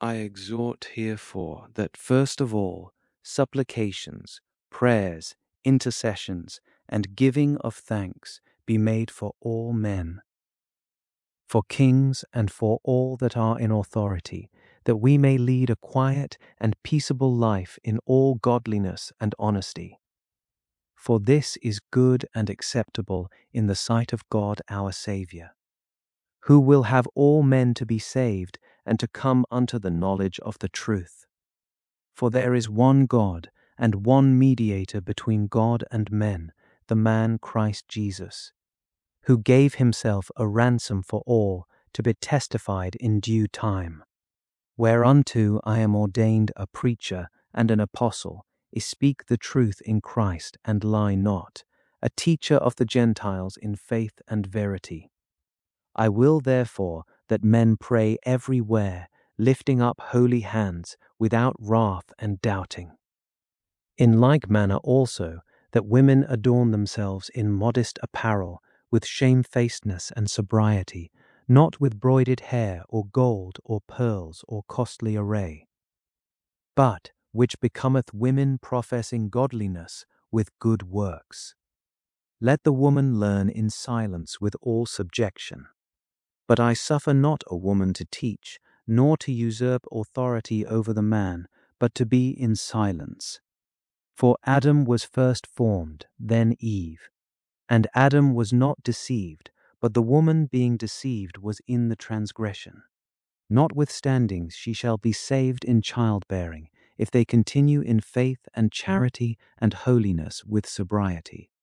I exhort herefore that first of all supplications, prayers, intercessions, and giving of thanks be made for all men, for kings and for all that are in authority, that we may lead a quiet and peaceable life in all godliness and honesty. For this is good and acceptable in the sight of God our Saviour, who will have all men to be saved and to come unto the knowledge of the truth. For there is one God and one mediator between God and men, the man Christ Jesus, who gave himself a ransom for all, to be testified in due time. Whereunto I am ordained a preacher and an apostle, is speak the truth in Christ and lie not, a teacher of the Gentiles in faith and verity. I will therefore that men pray everywhere, lifting up holy hands, without wrath and doubting. In like manner also, that women adorn themselves in modest apparel, with shamefacedness and sobriety, not with broided hair, or gold, or pearls, or costly array, but which becometh women professing godliness with good works. Let the woman learn in silence with all subjection. But I suffer not a woman to teach, nor to usurp authority over the man, but to be in silence. For Adam was first formed, then Eve. And Adam was not deceived, but the woman being deceived was in the transgression. Notwithstanding she shall be saved in childbearing, if they continue in faith and charity and holiness with sobriety.